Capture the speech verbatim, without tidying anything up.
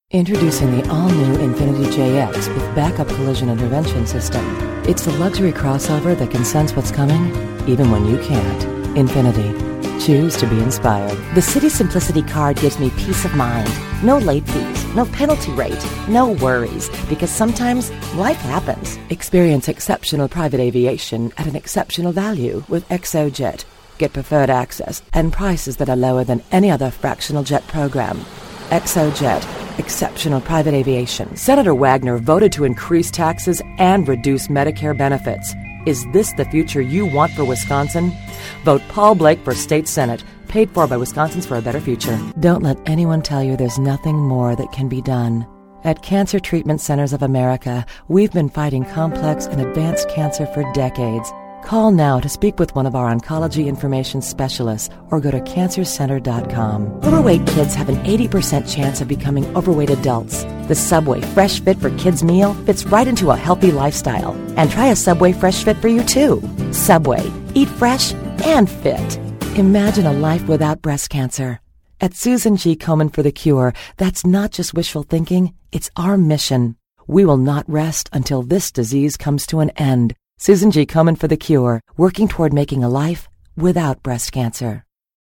Introducing the all-new Infiniti J X with backup collision intervention system. It's the luxury crossover that can sense what's coming, even when you can't. Infiniti. Choose to be inspired. The City Simplicity card gives me peace of mind. No late fees, no penalty rate, no worries, because sometimes life happens. Experience exceptional private aviation at an exceptional value with ExoJet. Get preferred access and prices that are lower than any other fractional jet program. ExoJet. Exceptional private aviation. Senator Wagner voted to increase taxes and reduce Medicare benefits. Is this the future you want for Wisconsin? Vote Paul Blake for State Senate, paid for by Wisconsins for a Better Future. Don't let anyone tell you there's nothing more that can be done. At Cancer Treatment Centers of America, we've been fighting complex and advanced cancer for decades. Call now to speak with one of our oncology information specialists or go to cancer center dot com. Overweight kids have an eighty percent chance of becoming overweight adults. The Subway Fresh Fit for Kids meal fits right into a healthy lifestyle. And try a Subway Fresh Fit for you too. Subway. Eat fresh and fit. Imagine a life without breast cancer. At Susan G. Komen for the Cure, that's not just wishful thinking, it's our mission. We will not rest until this disease comes to an end. Susan G. Komen for the Cure, working toward making a life without breast cancer.